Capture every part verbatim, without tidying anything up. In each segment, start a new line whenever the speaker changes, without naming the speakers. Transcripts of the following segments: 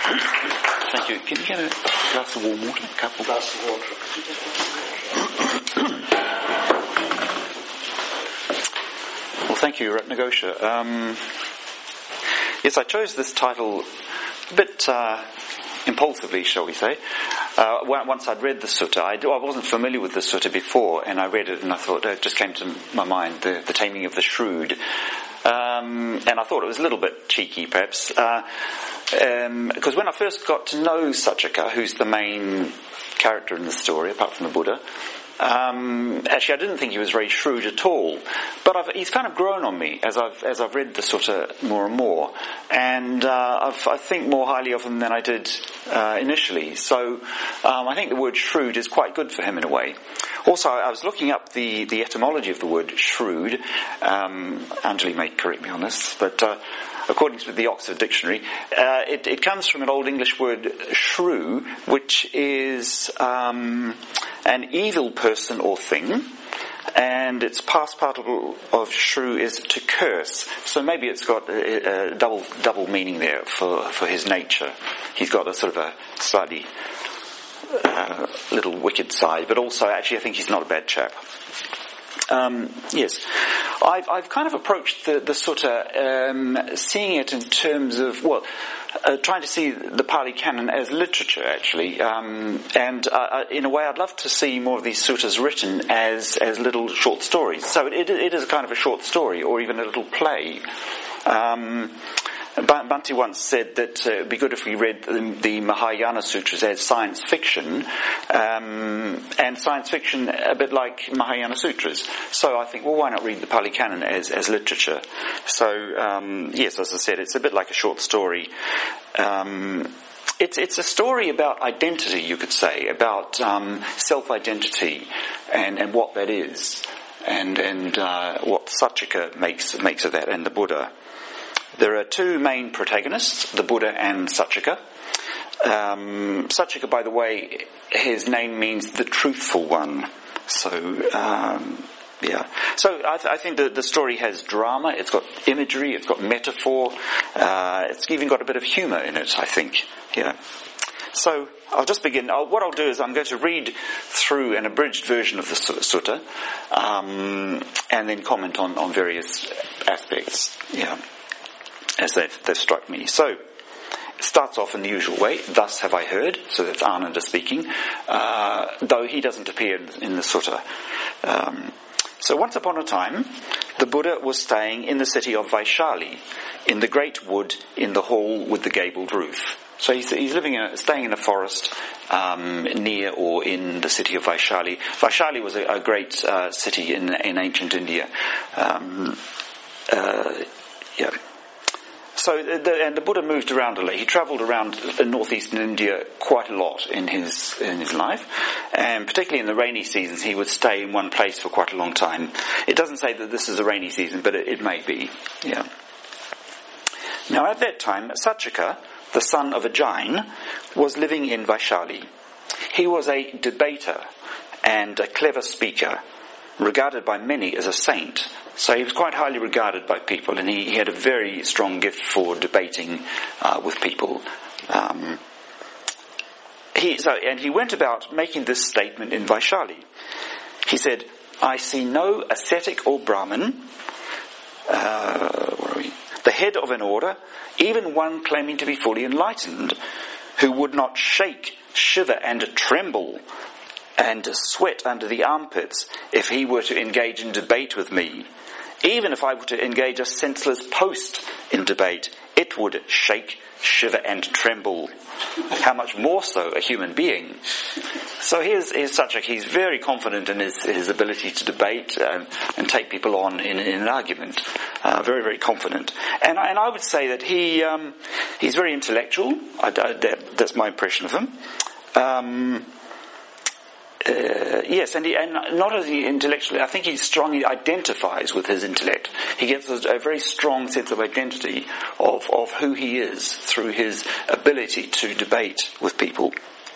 Thank you. Can you get a glass of warm water? A couple.
Glass of water.
Well, thank you, Ratnagosha. Um, yes, I chose this title a bit uh, impulsively, shall we say. Uh, once I'd read the sutta, I, I wasn't familiar with the sutta before, and I read it and I thought, it just came to my mind, the, the Taming of the Shrewd. Um, and I thought it was a little bit cheeky, perhaps, uh, um, because when I first got to know Saccaka, who's the main character in the story, apart from the Buddha, um, actually I didn't think he was very shrewd at all. But I've, he's kind of grown on me as I've as I've read the sutta more and more, and uh, I've, I think more highly of him than I did uh, initially. So um, I think the word shrewd is quite good for him in a way. Also, I was looking up the, the etymology of the word shrewd. Um, Anjali may correct me on this, but uh, according to the Oxford Dictionary, uh, it, it comes from an Old English word shrew, which is um, an evil person or thing, and its past participle of shrew is to curse. So maybe it's got a, a double double meaning there for, for his nature. He's got a sort of a slightly Uh, little wicked side, but also actually I think he's not a bad chap. Um, yes, I've, I've kind of approached the, the sutta um, seeing it in terms of, well, uh, trying to see the Pali Canon as literature actually, um, and uh, in a way I'd love to see more of these suttas written as as little short stories. So it, it is kind of a short story or even a little play. Um, Bhante once said that uh, it would be good if we read the, the Mahayana Sutras as science fiction, um, and science fiction a bit like Mahayana Sutras. So I think, well, why not read the Pali Canon as, as literature? So, um, yes, as I said, it's a bit like a short story. Um, It's, it's a story about identity, you could say, about um, self-identity and, and what that is, and, and uh, what Saccaka makes, makes of that, and the Buddha. There are two main protagonists, the Buddha and Saccaka. Um, Saccaka, by the way, his name means the truthful one. So, um, yeah. So I, th- I think that the story has drama, it's got imagery, it's got metaphor, uh, it's even got a bit of humour in it, I think. Yeah. So I'll just begin. I'll, what I'll do is I'm going to read through an abridged version of the sutta, um, and then comment on, on various aspects. Yeah. As they've, they've struck me. So, it starts off in the usual way. Thus have I heard. So that's Ananda speaking. Uh, though he doesn't appear in the sutta. Um, so once upon a time, the Buddha was staying in the city of Vaishali, in the great wood, in the hall with the gabled roof. So he's, he's living in a, staying in a forest um, near or in the city of Vaishali. Vaishali was a, a great uh, city in, in ancient India. Um, uh, yeah. So, the, and the Buddha moved around a lot. He travelled around northeastern India quite a lot in his in his life, and particularly in the rainy seasons, he would stay in one place for quite a long time. It doesn't say that this is a rainy season, but it, it may be. Yeah. Now, at that time, Saccaka, the son of a Jain, was living in Vaishali. He was a debater and a clever speaker, regarded by many as a saint. So he was quite highly regarded by people, and he, he had a very strong gift for debating uh, with people. Um, he, so, and he went about making this statement in Vaishali. He said, I see no ascetic or Brahmin, uh, where are we? the head of an order, even one claiming to be fully enlightened, who would not shake, shiver and tremble and sweat under the armpits if he were to engage in debate with me. Even if I were to engage a senseless post in debate, it would shake, shiver and tremble. How much more so a human being? So here's, here's Saccaka. He's very confident in his, his ability to debate um, and take people on in, in an argument. Uh, very, very confident. And, and I would say that he um, he's very intellectual. I, I, that, that's my impression of him. Um, Uh, yes, and, he, and not only intellectually, I think he strongly identifies with his intellect. He gets a, a very strong sense of identity of, of who he is through his ability to debate with people.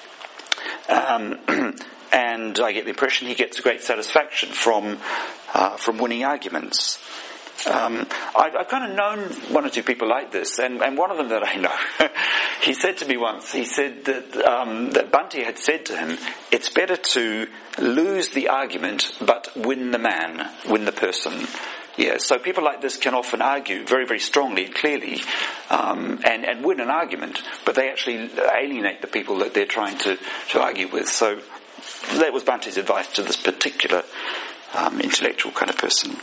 Um, and I get the impression he gets a great satisfaction from uh, from winning arguments. Um, I, I've kind of known one or two people like this, and, and one of them that I know, he said to me once, he said that, um, that Bunty had said to him, it's better to lose the argument, but win the man, win the person. Yeah, so people like this can often argue very, very strongly, clearly, um, and, and win an argument, but they actually alienate the people that they're trying to, to argue with. So that was Bunty's advice to this particular um, intellectual kind of person.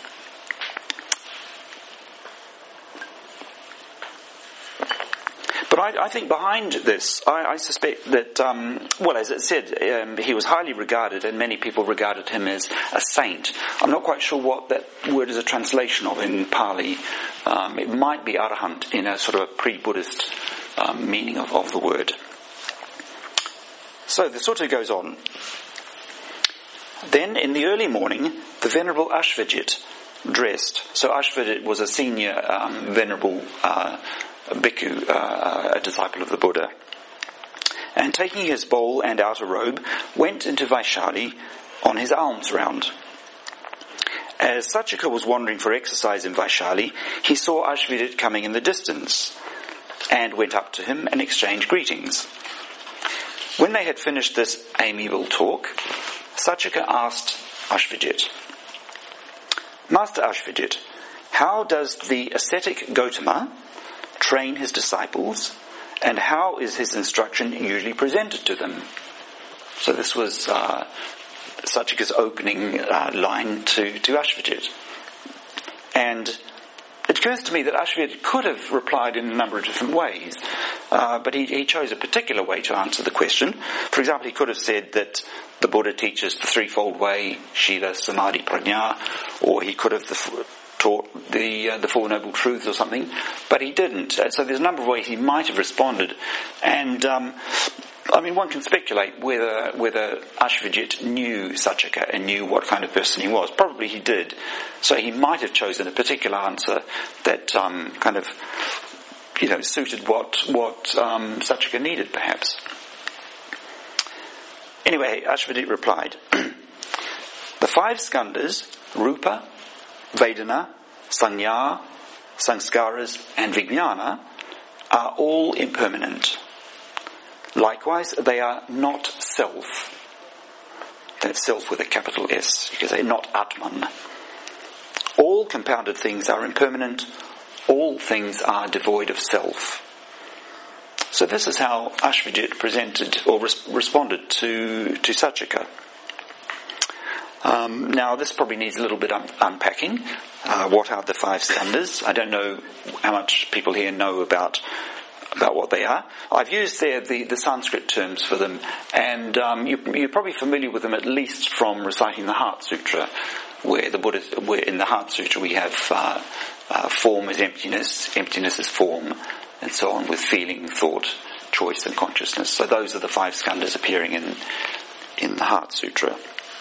But I, I think behind this, I, I suspect that, um, well, as it said, um, he was highly regarded, and many people regarded him as a saint. I'm not quite sure what that word is a translation of in Pali. Um, it might be arahant in a sort of a pre-Buddhist um, meaning of, of the word. So the sutta goes on. Then, in the early morning, the Venerable Ashvajit dressed. So Ashvajit was a senior um, Venerable uh a bhikkhu, uh, a disciple of the Buddha, and taking his bowl and outer robe, went into Vaishali on his alms round. As Sachika was wandering for exercise in Vaishali, he saw Ashvajit coming in the distance, and went up to him and exchanged greetings. When they had finished this amiable talk, Sachika asked Ashvajit, Master Ashvajit, how does the ascetic Gautama train his disciples, and how is his instruction usually presented to them? So this was uh, Sachika's opening uh, line to, to Ashvajit. And it occurs to me that Ashvajit could have replied in a number of different ways, uh, but he, he chose a particular way to answer the question. For example, he could have said that the Buddha teaches the threefold way, Shila, Samadhi, Prajna, or he could have the, taught the uh, the Four Noble Truths or something, but he didn't. Uh, so there's a number of ways he might have responded, and um, I mean, one can speculate whether whether Ashvajit knew Sachika and knew what kind of person he was. Probably he did. So he might have chosen a particular answer that um, kind of, you know, suited what what um, Sachika needed, perhaps. Anyway, Ashvajit replied, the five skandhas, Rupa, Vedana, Sanya, Sanskaras, and Vijnana are all impermanent. Likewise, they are not self. That's self with a capital S. You can say not Atman. All compounded things are impermanent. All things are devoid of self. So this is how Ashvajit presented or res- responded to, to Sachika. Um, now, this probably needs a little bit un- unpacking. Uh, what are the five skandhas? I don't know how much people here know about about what they are. I've used there the, the Sanskrit terms for them, and um, you, you're probably familiar with them at least from reciting the Heart Sutra, where the Buddha, where in the Heart Sutra we have uh, uh, form is emptiness, emptiness is form, and so on, with feeling, thought, choice, and consciousness. So those are the five skandhas appearing in in the Heart Sutra.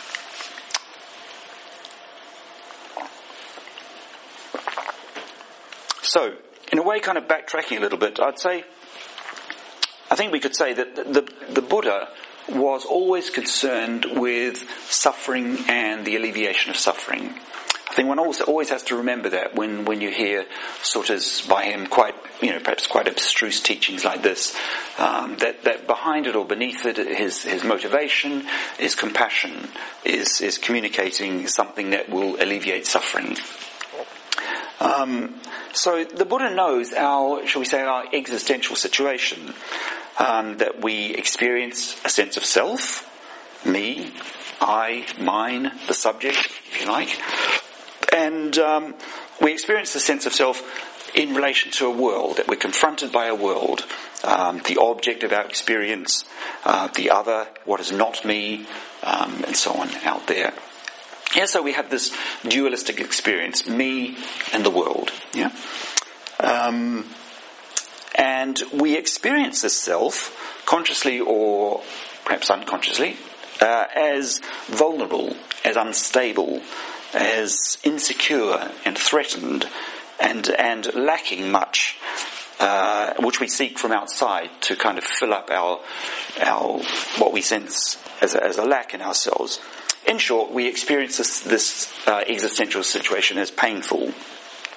So, in a way, kind of backtracking a little bit, I'd say, I think we could say that the, the Buddha was always concerned with suffering and the alleviation of suffering. I think one also always has to remember that when, when you hear suttas by him, quite, you know, perhaps quite abstruse teachings like this, um, that, that behind it or beneath it, his, his motivation is compassion, is, is communicating something that will alleviate suffering. Um, so the Buddha knows our, shall we say, our existential situation, um, that we experience a sense of self, me, I, mine, the subject, if you like, and um, we experience the sense of self in relation to a world, that we're confronted by a world, um, the object of our experience, uh, the other, what is not me, um, and so on out there. Yeah, so we have this dualistic experience, me and the world. Yeah, um, and we experience this self, consciously or perhaps unconsciously, uh, as vulnerable, as unstable, as insecure and threatened, and and lacking much, uh, which we seek from outside to kind of fill up our our what we sense as a, as a lack in ourselves. In short, we experience this, this uh, existential situation as painful.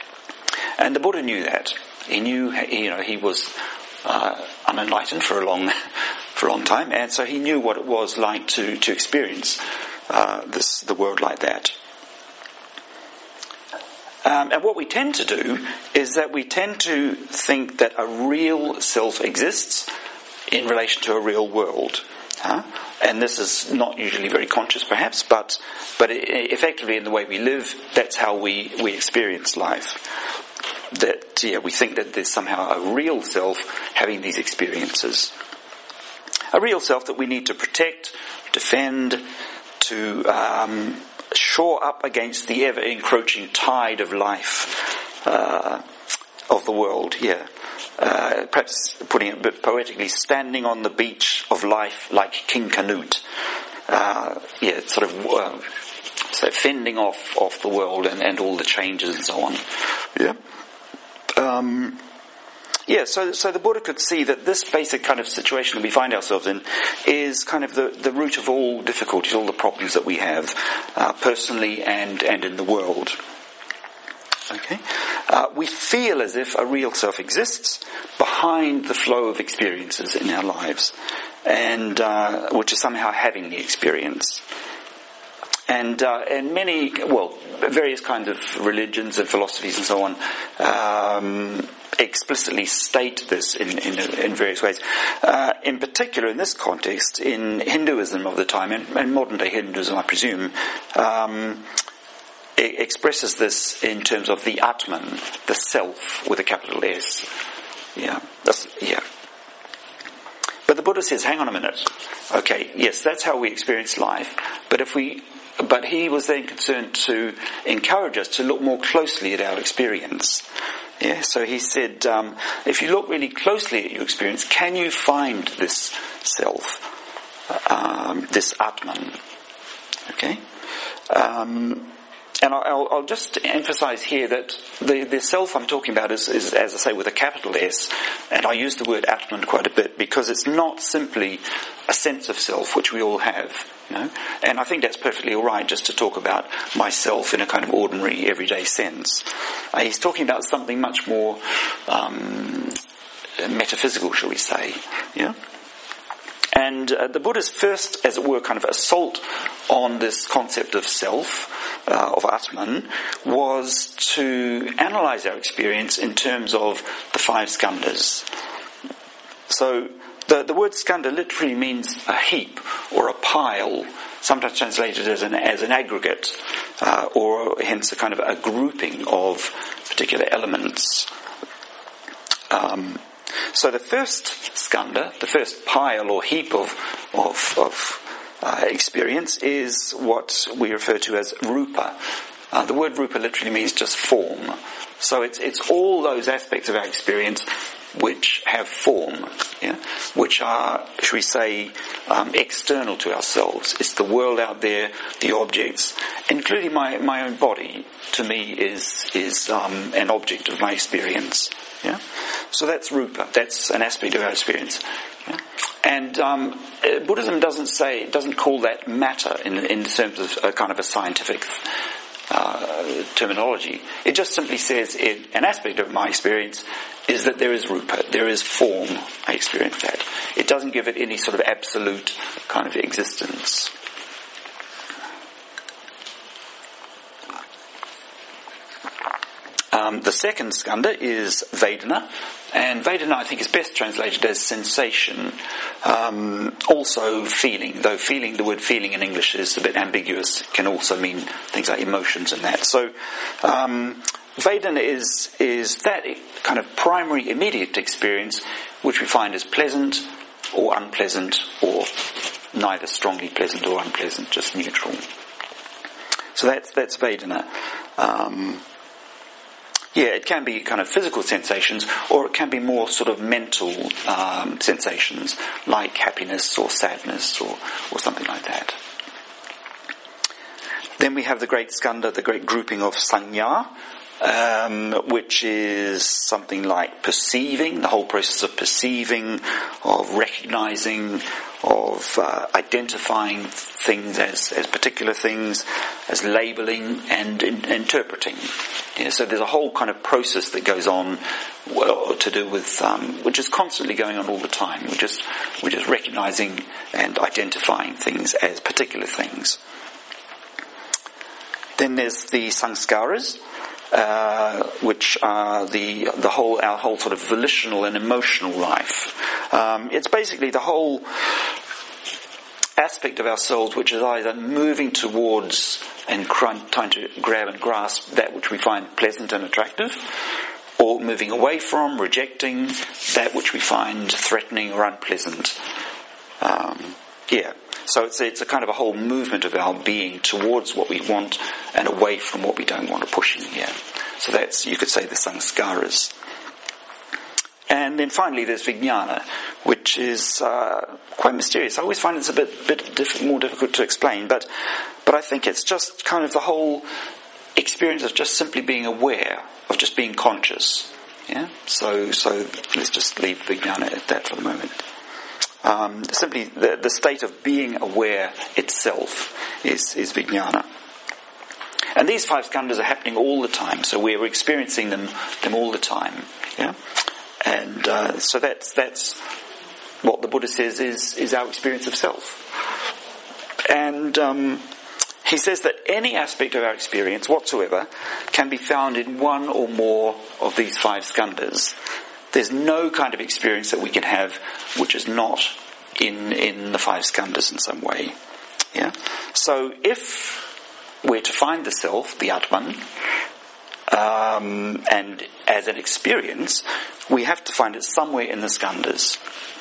And the Buddha knew that. He knew, you know, he was uh, unenlightened for a long, for a long time, and so he knew what it was like to to experience uh, this the world like that. Um, and what we tend to do is that we tend to think that a real self exists in relation to a real world. Huh? And this is not usually very conscious, perhaps, but but effectively in the way we live, that's how we, we experience life. That yeah, we think that there's somehow a real self having these experiences. A real self that we need to protect, defend, to um, shore up against the ever-encroaching tide of life uh, of the world, yeah. Uh, perhaps putting it a bit poetically, standing on the beach of life like King Canute. Uh, yeah, sort of uh, so fending off, off the world and, and all the changes and so on. Yeah. Um, yeah, so so the Buddha could see that this basic kind of situation that we find ourselves in is kind of the, the root of all difficulties, all the problems that we have, uh, personally and, and in the world. Okay, uh, we feel as if a real self exists behind the flow of experiences in our lives, and uh, which is somehow having the experience. And uh, and many, well, various kinds of religions and philosophies and so on um, explicitly state this in in, in various ways. Uh, in particular, in this context, in Hinduism of the time, and, and modern day Hinduism, I presume. Um, It expresses this in terms of the Atman, the self with a capital S. Yeah, that's, yeah. But the Buddha says, hang on a minute. Okay, yes, that's how we experience life. But if we, but he was then concerned to encourage us to look more closely at our experience. Yeah, so he said, um, if you look really closely at your experience, can you find this self, um, this Atman? Okay. Um, And I'll, I'll just emphasize here that the, the self I'm talking about is, is, as I say, with a capital S, and I use the word Atman quite a bit because it's not simply a sense of self, which we all have, you know. And I think that's perfectly all right just to talk about myself in a kind of ordinary, everyday sense. Uh, he's talking about something much more um, metaphysical, shall we say, yeah. And uh, the Buddha's first, as it were, kind of assault on this concept of self, uh, of Atman, was to analyze our experience in terms of the five skandhas. So the, the word skandha literally means a heap or a pile, sometimes translated as an, as an aggregate, uh, or hence a kind of a grouping of particular elements. Um, So the first skandha, the first pile or heap of of, of uh, experience, is what we refer to as rupa. Uh, the word rupa literally means just form. So it's it's all those aspects of our experience which have form, yeah, which are, should we say, um, external to ourselves. It's the world out there, the objects, including my my own body. To me, is is um, an object of my experience. Yeah, so that's rupa. That's an aspect of our experience. Yeah? And um, Buddhism doesn't say, doesn't call that matter in in terms of a kind of a scientific uh, terminology. It just simply says it, an aspect of my experience is that there is rupa, there is form. I experience that. It doesn't give it any sort of absolute kind of existence. Um, the second skandha is Vedana, and Vedana I think is best translated as sensation, um, also feeling, though feeling, the word feeling in English is a bit ambiguous. It can also mean things like emotions and that. So um, Vedana is, is that kind of primary immediate experience which we find as pleasant or unpleasant, or neither strongly pleasant or unpleasant, just neutral. So that's, that's Vedana. Um, Yeah, it can be kind of physical sensations, or it can be more sort of mental um, sensations, like happiness or sadness or, or something like that. Then we have the great skandha, the great grouping of sanya, um, which is something like perceiving, the whole process of perceiving, of recognizing, of uh, identifying things as, as particular things, as labeling and in, interpreting. Yeah, so there's a whole kind of process that goes on well, to do with, um, which is constantly going on all the time. We're just, we're just recognizing and identifying things as particular things. Then there's the sanskaras, uh, which are the the whole our whole sort of volitional and emotional life. Um, it's basically the whole aspect of ourselves which is either moving towards and trying to grab and grasp that which we find pleasant and attractive, or moving away from, rejecting that which we find threatening or unpleasant. Um, yeah. So it's, it's a kind of a whole movement of our being towards what we want and away from what we don't want, or pushing here. So that's, you could say, the sanskaras. And then finally there's vijnana, which is uh, quite mysterious. I always find it's a bit, bit diff- more difficult to explain, but but I think it's just kind of the whole experience of just simply being aware, of just being conscious. Yeah. So so let's just leave vijnana at that for the moment. Um, simply the, the state of being aware itself is, is vijnana. And these five skandhas are happening all the time, so we're experiencing them them all the time. Yeah, and uh, so that's that's what the Buddha says is is our experience of self. And um, he says that any aspect of our experience whatsoever can be found in one or more of these five skandhas. There's no kind of experience that we can have which is not in in the five skandhas in some way. Yeah. So if we're to find the self, the Atman, um, and as an experience, we have to find it somewhere in the skandhas.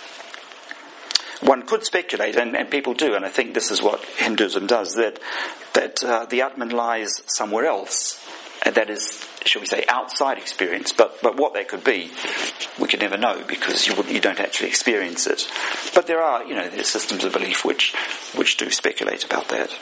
One could speculate, and, and people do, and I think this is what Hinduism does, that that uh, the Atman lies somewhere else, and that is, shall we say, outside experience. But but what that could be, we could never know, because you you don't actually experience it. But there are, you know, there's systems of belief which which do speculate about that.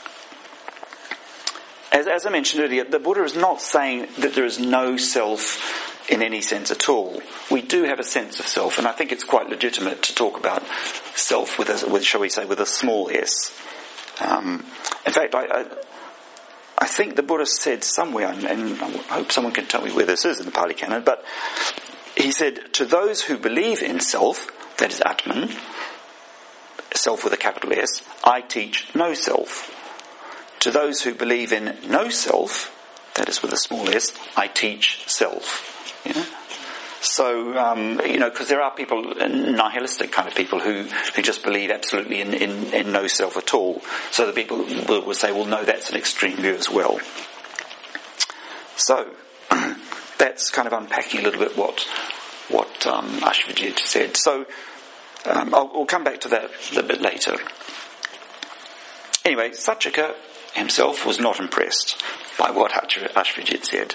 As as I mentioned earlier, the Buddha is not saying that there is no self in any sense at all. We do have a sense of self, and I think it's quite legitimate to talk about self with a, with, shall we say, with a small s. Um, in fact, I, I I think the Buddha said somewhere, and, and I hope someone can tell me where this is in the Pali Canon, but he said, to those who believe in self, that is Atman, self with a capital S, I teach no self. To those who believe in no self, that is with a small s, I teach self. You know? So, um, you know, because there are people, nihilistic kind of people, who, who just believe absolutely in, in, in no self at all. So the people will, will say, well, no, that's an extreme view as well. So, that's kind of unpacking a little bit what what um, Ashvajit said. So, um, I'll, we'll come back to that a little bit later. Anyway, Saccaka himself was not impressed by what Ashvajit said.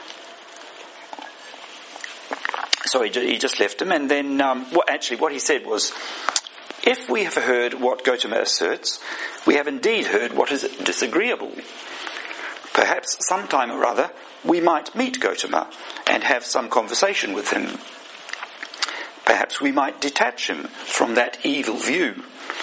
So he, he just left him, and then um, what, actually what he said was, if we have heard what Gautama asserts, we have indeed heard what is disagreeable. Perhaps sometime or other we might meet Gautama and have some conversation with him. Perhaps we might detach him from that evil view.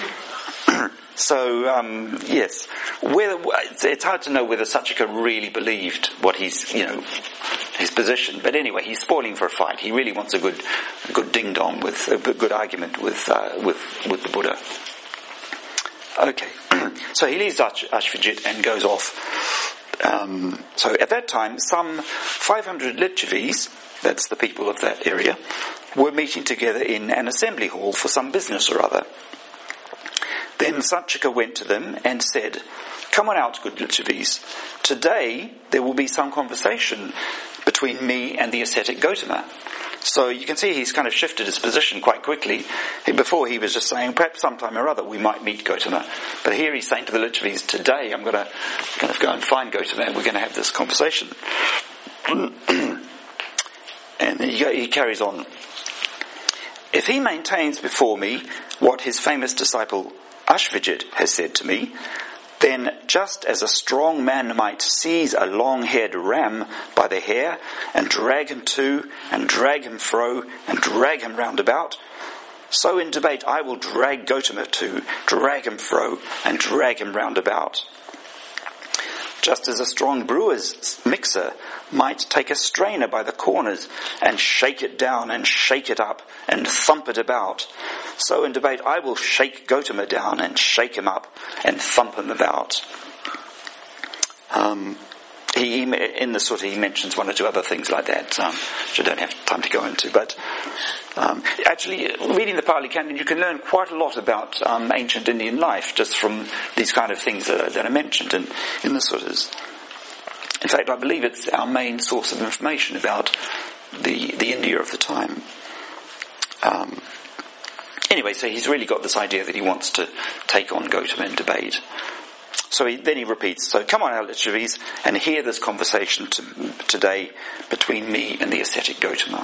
So, um, yes, whether, it's hard to know whether Saccaka really believed what he's, you know, his position. But anyway, he's spoiling for a fight. He really wants a good, a good ding dong with a good argument with uh, with with the Buddha. Okay, so he leaves Ashvajit and goes off. Um, so at that time, some five hundred Lichavis, that's the people of that area, were meeting together in an assembly hall for some business or other. Then Saccaka went to them and said, "Come on out, good Lichavis. Today there will be some conversation between me and the ascetic Gautama." So you can see he's kind of shifted his position quite quickly. Before he was just saying, perhaps sometime or other we might meet Gautama. But here he's saying to the Lichavis, today I'm going to kind of go and find Gautama and we're going to have this conversation. And he, he carries on. "If he maintains before me what his famous disciple Ashvajit has said to me, Then, just as a strong man might seize a long-haired ram by the hair and drag him to and drag him fro and drag him round about, so in debate I will drag Gautama to, drag him fro and drag him round about. Just as a strong brewer's mixer might take a strainer by the corners and shake it down and shake it up and thump it about, so in debate I will shake Gautama down and shake him up and thump him about. Um, he, in the sort of, he mentions one or two other things like that, um, which I don't have time to go into. But um, actually, reading the Pali Canon, you can learn quite a lot about um, ancient Indian life just from these kind of things that are, that are mentioned in, in the suttas. In fact, I believe it's our main source of information about the the India of the time. Um, anyway, so he's really got this idea that he wants to take on Gautama in debate. So he, then he repeats, so come on, Alitchavis, and hear this conversation to, today between me and the ascetic Gautama.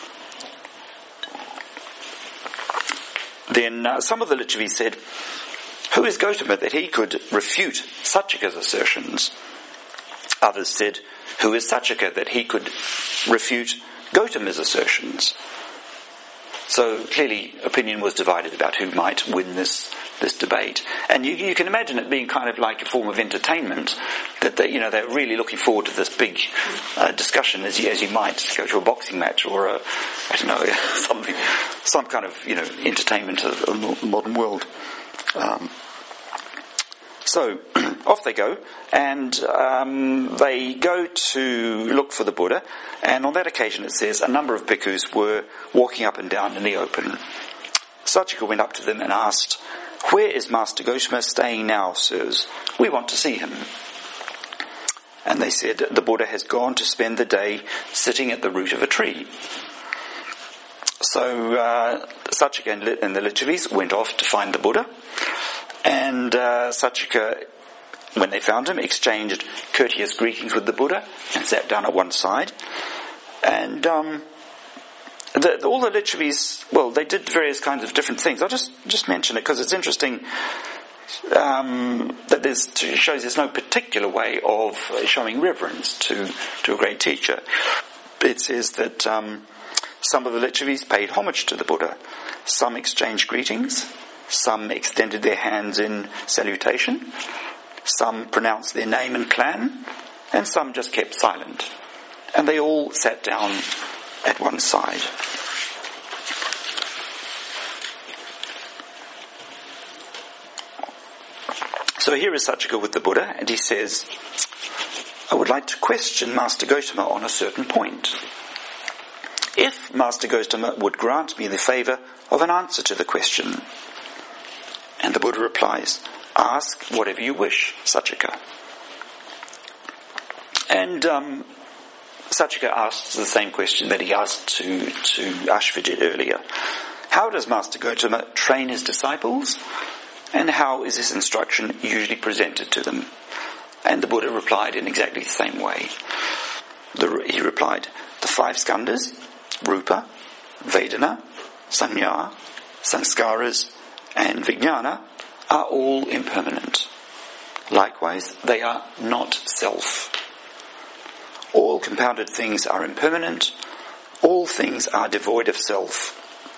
Then uh, some of the Licchavis said, who is Gautama that he could refute Sachika's assertions? Others said, who is Sachika that he could refute Gautama's assertions? So clearly opinion was divided about who might win this this debate. And you, you can imagine it being kind of like a form of entertainment, that they, you know, they're really looking forward to this big uh, discussion as you, as you might go to a boxing match or a, I don't know, something, some kind of, you know, entertainment of the modern world. Um, So, off they go, and um, they go to look for the Buddha, and on that occasion it says a number of bhikkhus were walking up and down in the open. Sachika went up to them and asked, where is Master Gautama staying now, sirs? We want to see him. And they said, the Buddha has gone to spend the day sitting at the root of a tree. So, uh, Sachika and the Licchavis went off to find the Buddha. And uh, Sachika, when they found him, exchanged courteous greetings with the Buddha and sat down at one side. And um, the, all the Licchavis, well, they did various kinds of different things. I'll just, just mention it because it's interesting um, that there's, it shows there's no particular way of showing reverence to, to a great teacher. It says that um, some of the Licchavis paid homage to the Buddha. Some exchanged greetings. Some extended their hands in salutation, some pronounced their name and clan, and some just kept silent. And they all sat down at one side. So here is Sachika with the Buddha, and he says, I would like to question Master Gautama on a certain point. If Master Gautama would grant me the favour of an answer to the question. And the Buddha replies, ask whatever you wish, Sachika. And um, Sachika asks the same question that he asked to, to Ashvajit earlier. How does Master Gautama train his disciples? And how is this instruction usually presented to them? And the Buddha replied in exactly the same way. The, he replied, the five skandhas, Rupa, Vedana, Sanya, Sanskaras, and Vijnana are all impermanent. Likewise, they are not self. All compounded things are impermanent. All things are devoid of self.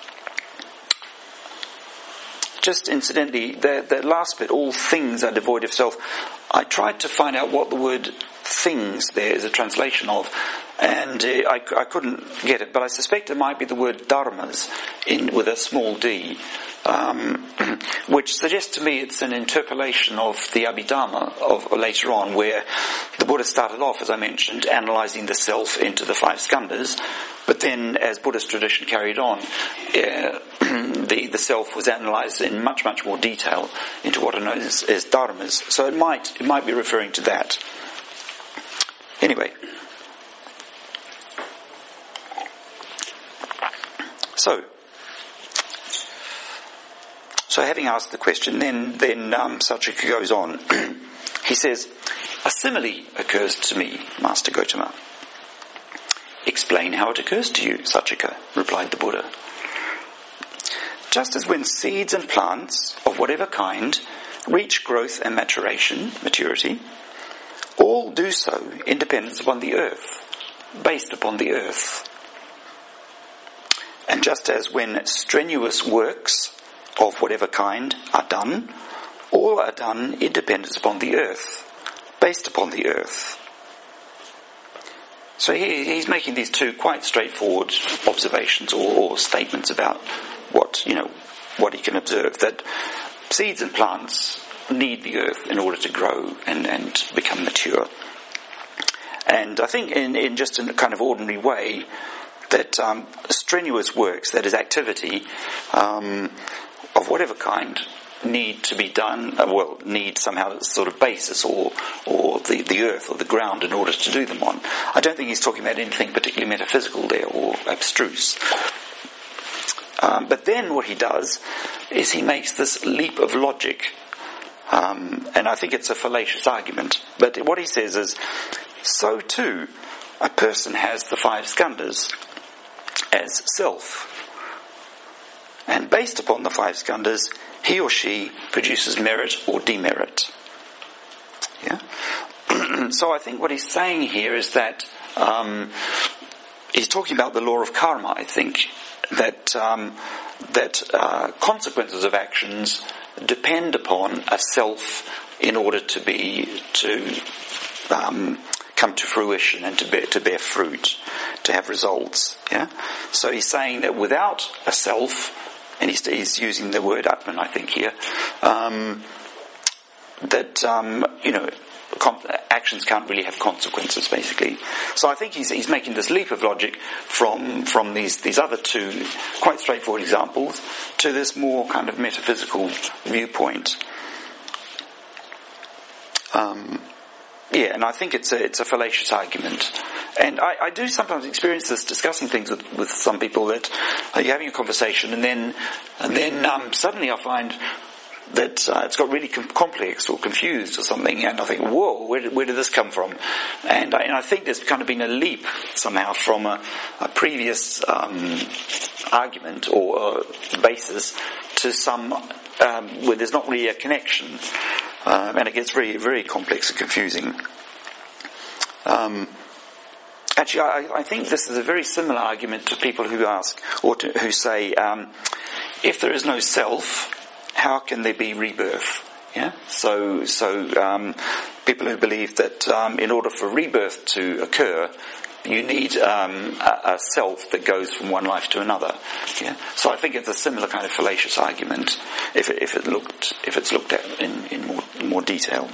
Just incidentally, the, the last bit, all things are devoid of self, I tried to find out what the word things there is a translation of, and uh, I, I couldn't get it, but I suspect it might be the word dharmas in with a small d. Um, which suggests to me it's an interpolation of the Abhidharma of later on, where the Buddha started off, as I mentioned, analysing the self into the five skandhas, but then as Buddhist tradition carried on, uh, the, the self was analysed in much, much more detail into what are known as, as dharmas. So it might, it might be referring to that. Anyway. So, So having asked the question, then then um, Sachika goes on. He says, a simile occurs to me, Master Gautama. Explain how it occurs to you, Sachika, replied the Buddha. Just as when seeds and plants, of whatever kind, reach growth and maturation, maturity, all do so in dependence upon the earth, based upon the earth. And just as when strenuous works of whatever kind are done, all are done in dependence upon the earth, based upon the earth. So he, he's making these two quite straightforward observations or, or statements about what, you know, what he can observe, that seeds and plants need the earth in order to grow and, and become mature. And I think in, in just a kind of ordinary way, that um, strenuous works, that is activity, um, of whatever kind, need to be done, uh, well, need somehow sort of basis or or the, the earth or the ground in order to do them on. I don't think he's talking about anything particularly metaphysical there or abstruse. Um, but then what he does is he makes this leap of logic, um, and I think it's a fallacious argument. But what he says is, so too, a person has the five skandhas as self. And based upon the five skandhas, he or she produces merit or demerit. Yeah? So I think what he's saying here is that um, he's talking about the law of karma, I think, that um, that uh, consequences of actions depend upon a self in order to be to um, come to fruition and to bear, to bear fruit, to have results. Yeah. So he's saying that without a self, and he's, he's using the word Atman, I think here, um, that um, you know. Com- actions can't really have consequences, basically. So I think he's, he's making this leap of logic from from these these other two quite straightforward examples to this more kind of metaphysical viewpoint. Um, yeah, and I think it's a it's a fallacious argument. And I, I do sometimes experience this discussing things with, with some people, that uh, you're having a conversation and then and then um, suddenly I find that uh, it's got really com- complex or confused or something, and I think, whoa, where did, where did this come from? And I, and I think there's kind of been a leap somehow from a, a previous um, argument or uh, basis to some um, where there's not really a connection, um, and it gets very, very complex and confusing. Um, actually, I, I think this is a very similar argument to people who ask, or to, who say, um, if there is no self, how can there be rebirth? Yeah. So, so um, people who believe that um, in order for rebirth to occur, you need um, a, a self that goes from one life to another. Yeah. So I think it's a similar kind of fallacious argument if it, if it looked if it's looked at in, in more in more detail.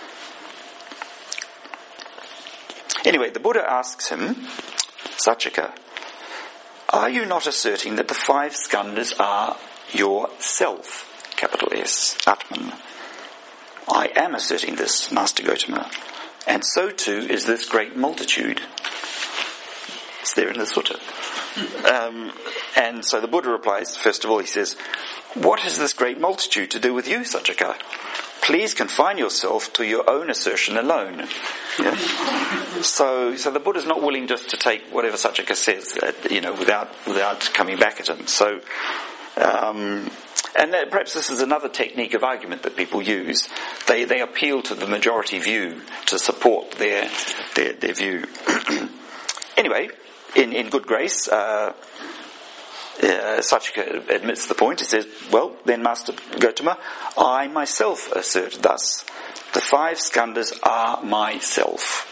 Anyway, the Buddha asks him, Saccaka, are you not asserting that the five skandhas are your self? Capital S, Atman. I am asserting this, Master Gotama, and so too is this great multitude. It's there in the sutta. Um, and so the Buddha replies, first of all he says, what has this great multitude to do with you, Saccaka? Please confine yourself to your own assertion alone. Yeah? So, so the Buddha's not willing just to take whatever Saccaka says, uh, you know, without without coming back at him. So, um, and that perhaps this is another technique of argument that people use. They they appeal to the majority view to support their their, their view. Anyway, in in good grace, uh, uh, Saccaka admits the point. He says, "Well, then, Master Gotama, I myself assert thus: the five skandhas are myself."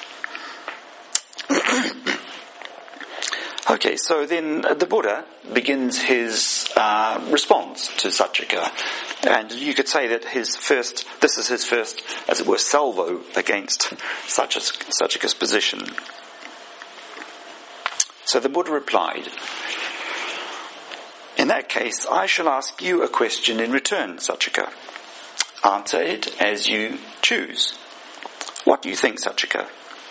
Okay, so then the Buddha begins his uh, response to Saccaka, and you could say that his first, this is his first, as it were, salvo against Saccaka's position. So the Buddha replied, in that case, I shall ask you a question in return, Saccaka. Answer it as you choose. What do you think, Saccaka?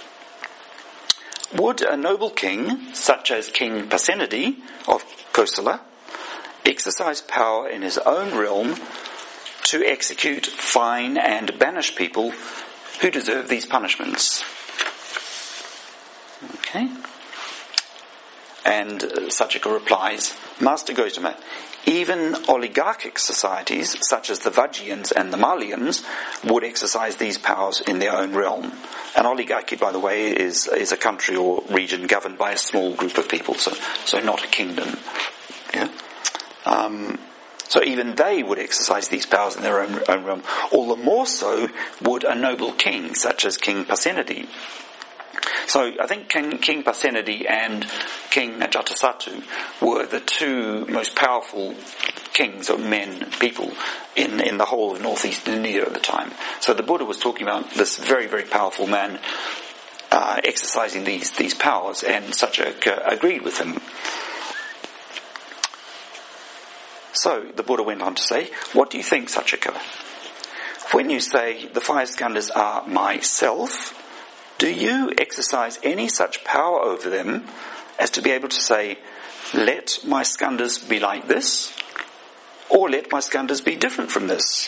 Would a noble king, such as King Pasenadi of Kosala, exercise power in his own realm to execute, fine, and banish people who deserve these punishments? Okay. And uh, Sachika replies, Master Gautama, even oligarchic societies, such as the Vajjayans and the Malyans, would exercise these powers in their own realm. An oligarchy, by the way, is is a country or region governed by a small group of people, so so not a kingdom. Yeah. Um, so even they would exercise these powers in their own, own realm. All the more so would a noble king, such as King Pasenadi. So I think King, King Pasenadi and King Ajatasattu were the two most powerful kings or men, people, in, in the whole of northeast India at the time. So the Buddha was talking about this very, very powerful man uh, exercising these, these powers, and Sachika agreed with him. So the Buddha went on to say, what do you think, Sachika? When you say the five skandhas are myself, do you exercise any such power over them as to be able to say, let my skandhas be like this, or let my skandhas be different from this?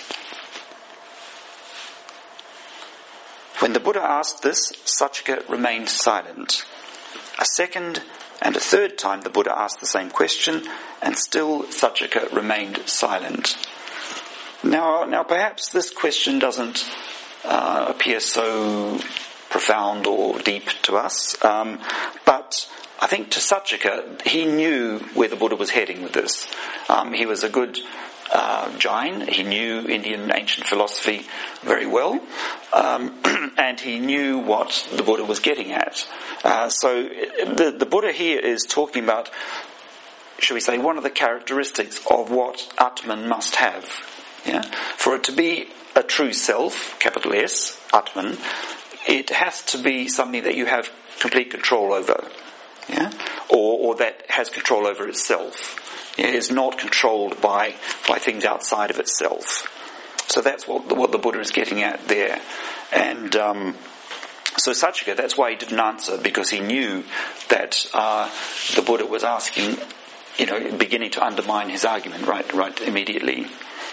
When the Buddha asked this, Sachika remained silent. A second and a third time the Buddha asked the same question, and still Sachika remained silent. Now, now perhaps this question doesn't uh, appear so profound or deep to us, um, but I think to Sachika, he knew where the Buddha was heading with this. Um, he was a good uh, Jain. He knew Indian ancient philosophy very well, um, and he knew what the Buddha was getting at. Uh, so the, the Buddha here is talking about, shall we say, one of the characteristics of what Atman must have. Yeah? For it to be a true self, capital S, Atman, it has to be something that you have complete control over, yeah, or, or that has control over itself. Yeah? It is not controlled by by things outside of itself. So that's what the, what the Buddha is getting at there. And um, so Sachika, that's why he didn't answer, because he knew that uh, the Buddha was asking, you know, beginning to undermine his argument right, right immediately.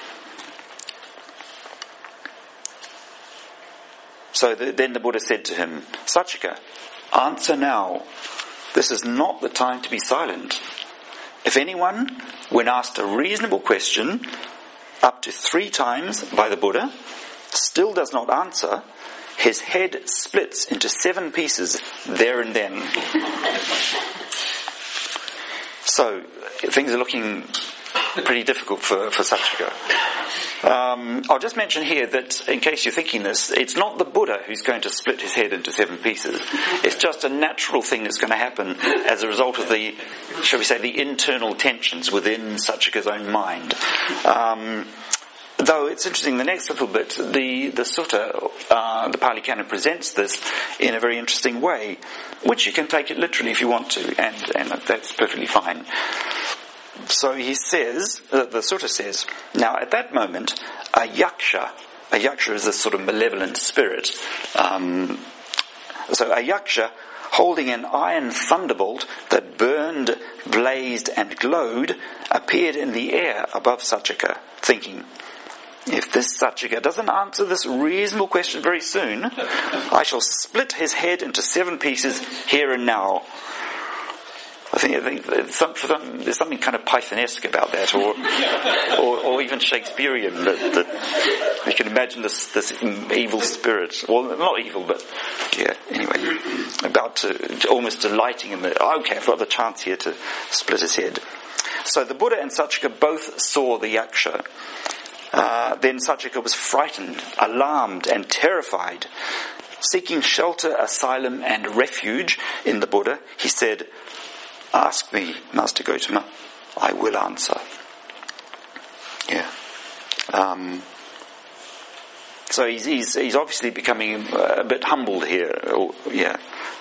So the, then the Buddha said to him, Sachika, answer now. This is not the time to be silent. If anyone, when asked a reasonable question, up to three times by the Buddha, still does not answer, his head splits into seven pieces there and then. So things are looking pretty difficult for, for Sachika. Um, I'll just mention here that, in case you're thinking this, it's not the Buddha who's going to split his head into seven pieces. It's just a natural thing that's going to happen as a result of the, shall we say, the internal tensions within Sachika's own mind. Um, though it's interesting, the next little bit, the, the sutta, uh, the Pali Canon presents this in a very interesting way, which you can take it literally if you want to, and, and that's perfectly fine. So he says, uh, the sutta says, now at that moment, a yaksha, a yaksha is a sort of malevolent spirit. Um, so a yaksha, holding an iron thunderbolt that burned, blazed and glowed, appeared in the air above Sachika, thinking, if this Sachika doesn't answer this reasonable question very soon, I shall split his head into seven pieces here and now. I think, I think there's, some, there's something kind of Pythonesque about that, or or, or even Shakespearean, that, that you can imagine this, this evil spirit, well, not evil, but yeah, anyway, about to, almost delighting in the, okay, I've got the chance here to split his head. So the Buddha and Sachika both saw the yaksha. Uh, then Sachika was frightened, alarmed and terrified. Seeking shelter, asylum and refuge in the Buddha, he said, ask me, Master Gautama, I will answer. Yeah. Um, so he's, he's, he's obviously becoming a bit humbled here. Or, yeah.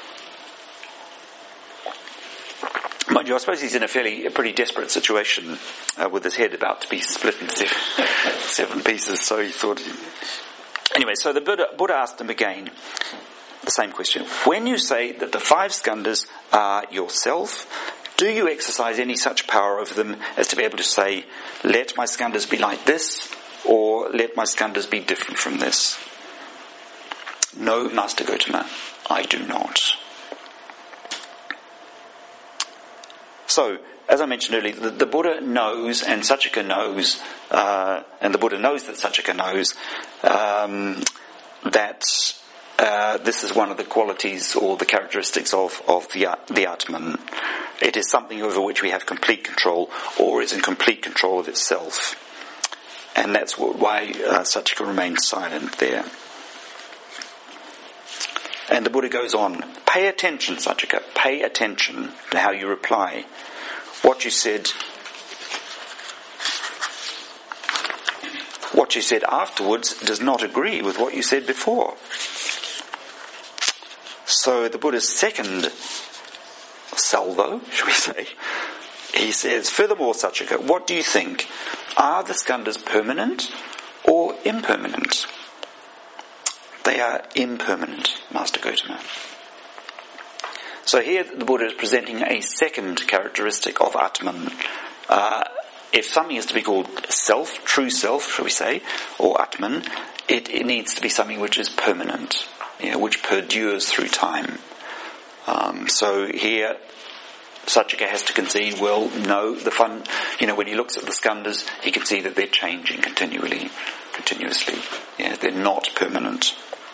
Mind you, I suppose he's in a fairly, a pretty desperate situation uh, with his head about to be split into seven, seven pieces. So he thought. He... Anyway, so the Buddha, Buddha asked him again the same question. When you say that the five skandhas are yourself, do you exercise any such power over them as to be able to say, let my skandhas be like this, or let my skandhas be different from this? No, Master Gautama, I do not. So, as I mentioned earlier, the, the Buddha knows, and Saccaka knows, uh, and the Buddha knows that Saccaka knows, um, that uh, this is one of the qualities or the characteristics of, of the, the Atman. It is something over which we have complete control, or is in complete control of itself. And that's what, why uh, Saccaka remains silent there. And the Buddha goes on, pay attention, Saccaka, pay attention to how you reply. What you said, what you said afterwards does not agree with what you said before. So the Buddha's second salvo, shall we say, he says, furthermore, Saccaka, what do you think? Are the skandhas permanent or impermanent? They are impermanent, Master Gotama. So here the Buddha is presenting a second characteristic of Atman. Uh, if something is to be called self, true self, shall we say, or Atman, it, it needs to be something which is permanent, you know, which perdures through time. Um, so here Saccaka has to concede, well, no, the fun, you know, when he looks at the skandhas, he can see that they're changing continually, continuously. Yeah, they're not permanent.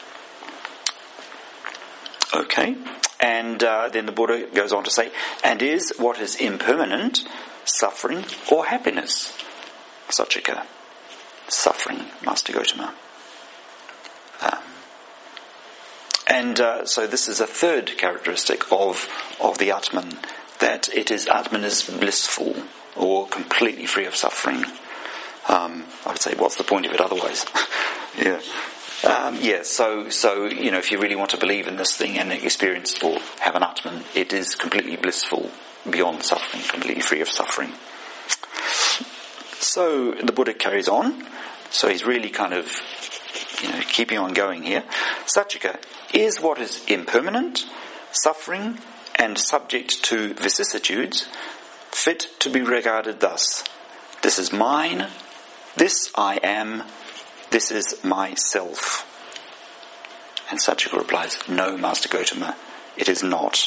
Okay, and uh, then the Buddha goes on to say, and is what is impermanent suffering or happiness? Saccaka, suffering, Master Gotama. Um, and uh, so this is a third characteristic of of the Atman, that it is Atman is blissful or completely free of suffering. Um, I would say, what's the point of it otherwise? yeah. Um, yeah, so, so, you know, if you really want to believe in this thing and experience or have an Atman, it is completely blissful, beyond suffering, completely free of suffering. So, the Buddha carries on. So he's really kind of, you know, keeping on going here. Saccaka, is what is impermanent, suffering, and subject to vicissitudes, fit to be regarded thus. This is mine, this I am, this is myself. And Saccaka replies, no, Master Gotama, it is not.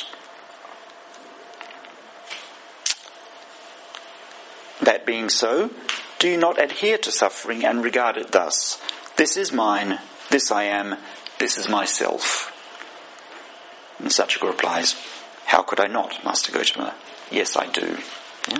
That being so, do you not adhere to suffering and regard it thus? This is mine, this I am, this is myself. And Saccaka replies, how could I not, Master Gotama? Yes, I do. Yeah?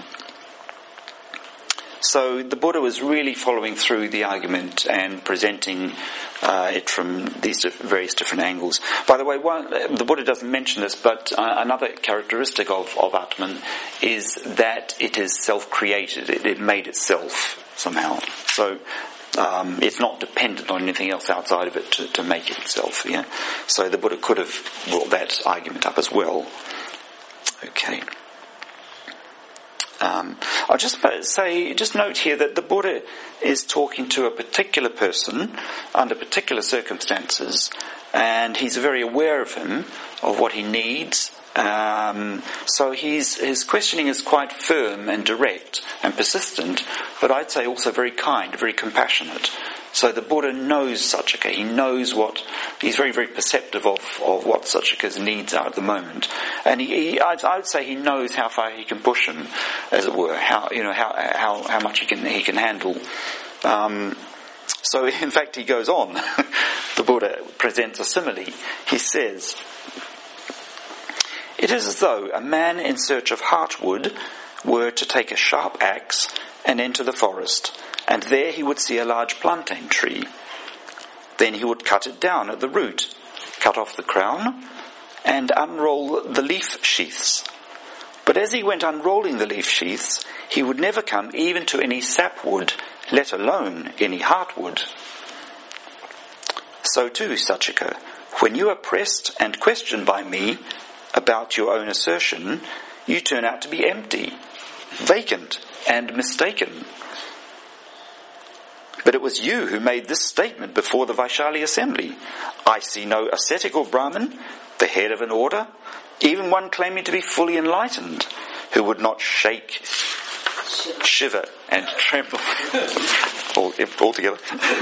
So the Buddha was really following through the argument and presenting uh, it from these various different angles. By the way, one, the Buddha doesn't mention this, but uh, another characteristic of, of Atman is that it is self-created. It, it made itself somehow. So um, it's not dependent on anything else outside of it to, to make it itself. Yeah? So the Buddha could have brought that argument up as well. Okay. Um, I'll just say, just note here that the Buddha is talking to a particular person under particular circumstances, and he's very aware of him, of what he needs. Um, so he's, his questioning is quite firm and direct and persistent, but I'd say also very kind, very compassionate. So the Buddha knows Saccaka. He knows what, he's very, very perceptive of, of what Saccaka's needs are at the moment. And he, he I, I would say he knows how far he can push him, as it were, how, you know, how, how, how much he can, he can handle. Um, so in fact he goes on. The Buddha presents a simile. He says, it is as though a man in search of heartwood were to take a sharp axe and enter the forest, and there he would see a large plantain tree. Then he would cut it down at the root, cut off the crown, and unroll the leaf sheaths. But as he went unrolling the leaf sheaths, he would never come even to any sapwood, let alone any heartwood. So too, Saccaka, when you are pressed and questioned by me about your own assertion, you turn out to be empty, vacant, and mistaken. But it was you who made this statement before the Vaishali assembly. I see no ascetic or Brahmin, the head of an order, even one claiming to be fully enlightened, who would not shake, shiver, and tremble all, all together,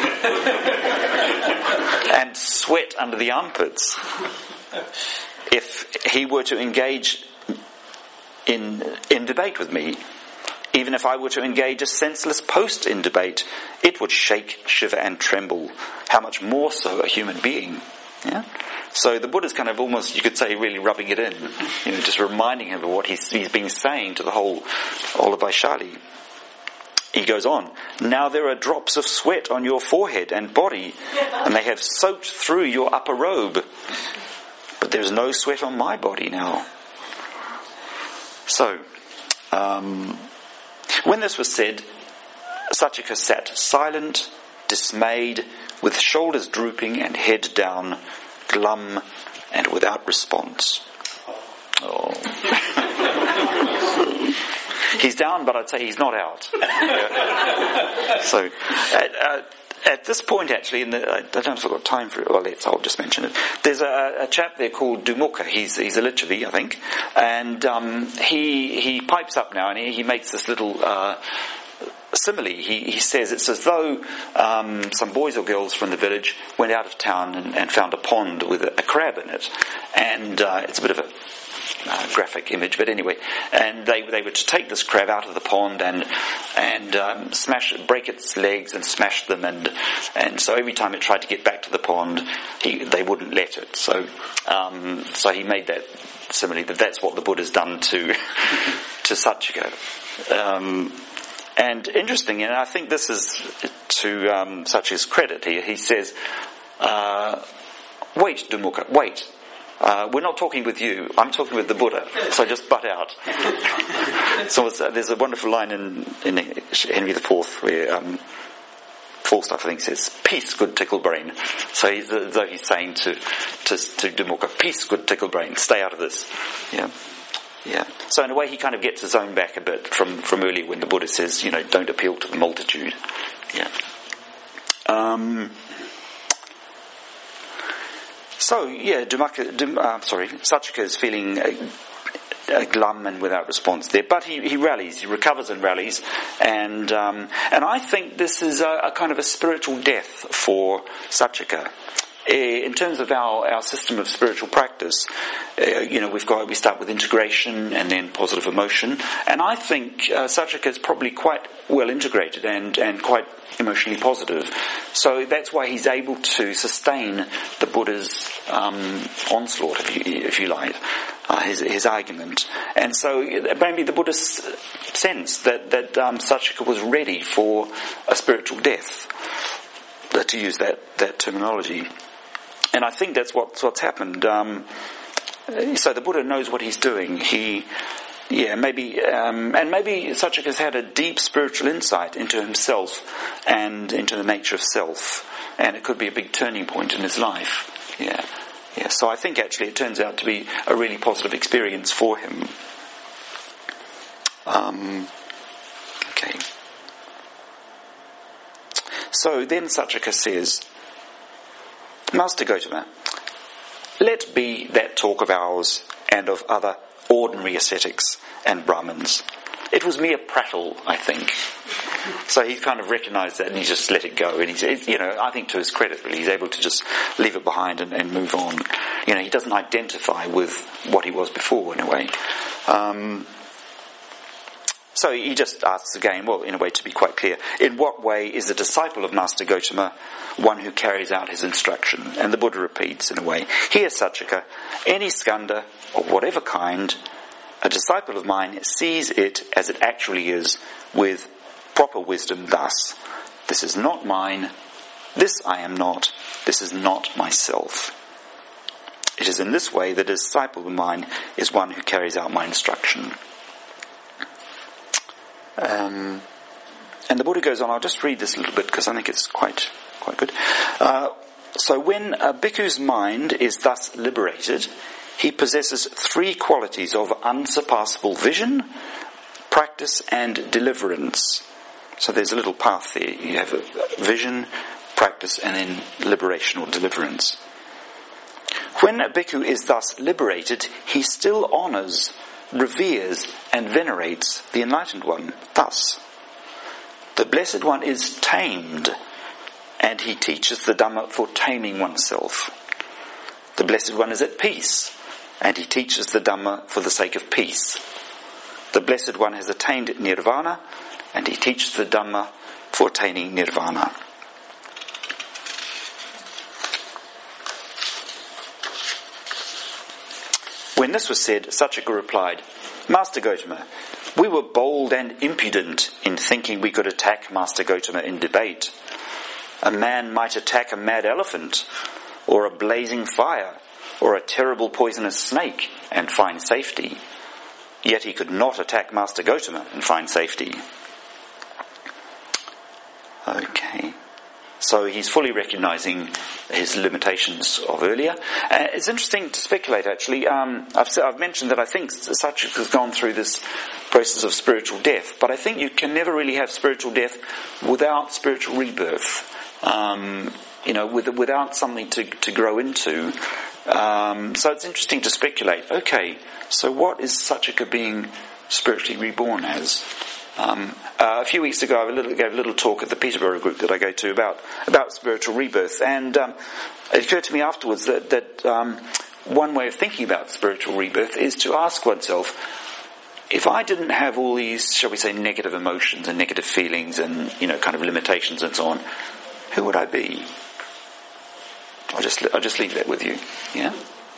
and sweat under the armpits, if he were to engage in in debate with me. Even if I were to engage a senseless post in debate, it would shake, shiver and tremble. How much more so a human being? Yeah? So the Buddha's kind of almost, you could say, really rubbing it in, you know, just reminding him of what he's, he's been saying to the whole, all of Vaishali. He goes on, now there are drops of sweat on your forehead and body, and they have soaked through your upper robe. But there's no sweat on my body now. So, um, when this was said, Saccaka sat silent, dismayed, with shoulders drooping and head down, glum and without response. Oh. He's down, but I'd say he's not out. Yeah. So, at, uh, at this point, actually, in the, I don't know if I've got time for it. Well, let's, I'll just mention it. There's a, a chap there called Dumukha. He's he's a Lichavi, I think, and um, he he pipes up now, and he, he makes this little uh, simile. He he says it's as though um, some boys or girls from the village went out of town and, and found a pond with a, a crab in it, and uh, it's a bit of a Uh, graphic image, but anyway, and they they were to take this crab out of the pond and and um, smash it, break its legs and smash them, and and so every time it tried to get back to the pond, he they wouldn't let it. So um, so he made that simile that that's what the Buddha's done to to Saccaka. Um, and interesting, and I think this is to um, Saccaka's credit here. He says, uh, "Wait, Dumukha, wait." Uh, we're not talking with you, I'm talking with the Buddha, so just butt out. So it's, uh, there's a wonderful line in, in Henry the Fourth where um, Falstaff, I think, says, peace, good tickle brain. So he's, as though he's saying to, to, to Dumukha, peace, good tickle brain, stay out of this. Yeah. Yeah. So in a way he kind of gets his own back a bit from, from earlier when the Buddha says, you know, don't appeal to the multitude. Yeah. Um... So, yeah, Dumukha, Dum, uh, sorry, Saccaka is feeling uh, uh, glum and without response there, but he, he rallies, he recovers and rallies, and um, and I think this is a, a kind of a spiritual death for Saccaka. In terms of our, our system of spiritual practice, uh, you know, we've got, we start with integration and then positive emotion, and I think uh, Saccaka is probably quite well integrated and, and quite emotionally positive. So that's why he's able to sustain the Buddha's um, onslaught, if you, if you like, uh, his, his argument. And so maybe the Buddha sensed that, that um, Saccaka was ready for a spiritual death, uh, to use that, that terminology. And I think that's what's, what's happened. Um, so the Buddha knows what he's doing. He, yeah, maybe, um, and maybe Saccaka has had a deep spiritual insight into himself and into the nature of self. And it could be a big turning point in his life. Yeah, yeah. So I think actually it turns out to be a really positive experience for him. Um, okay. So then Saccaka says, Master Gotama, let be that talk of ours and of other ordinary ascetics and Brahmins. It was mere prattle, I think. So he kind of recognised that and he just let it go. And he's, you know, I think to his credit really, he's able to just leave it behind and, and move on. You know, he doesn't identify with what he was before in a way. Um, So he just asks again, well, in a way to be quite clear, in what way is a disciple of Master Gotama one who carries out his instruction? And the Buddha repeats in a way, here Saccaka, any skanda of whatever kind, a disciple of mine sees it as it actually is with proper wisdom thus, this is not mine, this I am not, this is not myself. It is in this way that a disciple of mine is one who carries out my instruction. Um, and the Buddha goes on, I'll just read this a little bit because I think it's quite quite good. Uh, so when a bhikkhu's mind is thus liberated, he possesses three qualities of unsurpassable vision, practice and deliverance. So there's a little path there. You have a vision, practice and then liberation or deliverance. When a bhikkhu is thus liberated, he still honours, reveres and venerates the Enlightened One. Thus, the Blessed One is tamed, and he teaches the Dhamma for taming oneself. The Blessed One is at peace, and he teaches the Dhamma for the sake of peace. The Blessed One has attained nirvana, and he teaches the Dhamma for attaining nirvana. When this was said, Sachika replied, Master Gotama, we were bold and impudent in thinking we could attack Master Gotama in debate. A man might attack a mad elephant, or a blazing fire, or a terrible poisonous snake, and find safety. Yet he could not attack Master Gotama and find safety. Okay. So he's fully recognizing his limitations of earlier. Uh, it's interesting to speculate, actually. Um, I've, I've mentioned that I think Sachika has gone through this process of spiritual death, but I think you can never really have spiritual death without spiritual rebirth. Um, you know, with, without something to, to grow into. Um, so it's interesting to speculate. Okay, so what is Sachika being spiritually reborn as? Um, uh, a few weeks ago, I little, gave a little talk at the Peterborough group that I go to about about spiritual rebirth, and um, it occurred to me afterwards that that um, one way of thinking about spiritual rebirth is to ask oneself, if I didn't have all these, shall we say, negative emotions and negative feelings and, you know, kind of limitations and so on, who would I be? I'll just I'll just leave that with you. Yeah.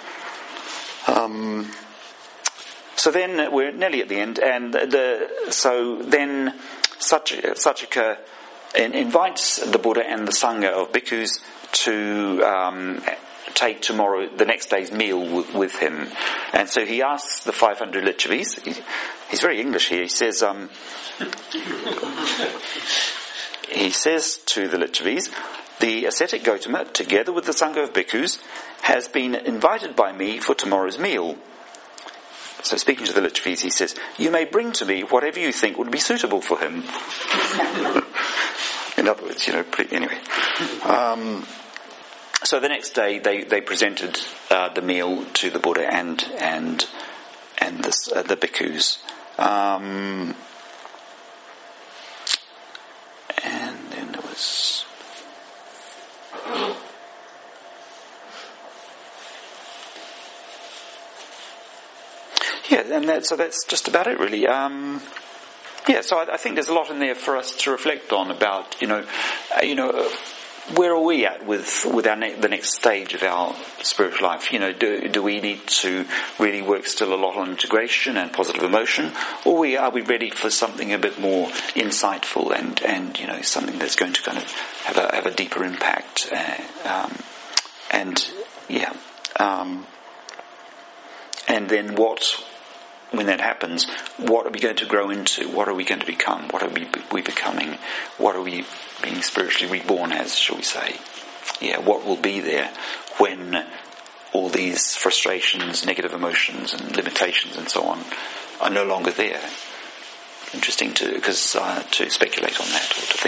Um. So then we're nearly at the end, and the so then Sachika invites the Buddha and the Sangha of bhikkhus to um, take tomorrow, the next day's meal w- with him. And so he asks the five hundred Lichavis, he, he's very English here, he says, um, he says to the Lichavis, the ascetic Gotama, together with the Sangha of bhikkhus, has been invited by me for tomorrow's meal. So speaking to the Lichavis, he says, you may bring to me whatever you think would be suitable for him. In other words, you know, anyway. Um, so the next day they, they presented uh, the meal to the Buddha and and and the, uh, the bhikkhus. Um, and then there was... Yeah, and that, so that's just about it, really. Um, yeah, so I, I think there's a lot in there for us to reflect on about, you know, uh, you know, uh, where are we at with with our ne- the next stage of our spiritual life? You know, do do we need to really work still a lot on integration and positive emotion, or we are we ready for something a bit more insightful and and you know something that's going to kind of have a have a deeper impact? Uh, um, and yeah, um, and then what? When that happens, what are we going to grow into? What are we going to become? What are we, we becoming? What are we being spiritually reborn as, shall we say? Yeah, what will be there when all these frustrations, negative emotions and limitations and so on are no longer there? Interesting to, because, uh, to speculate on that or to think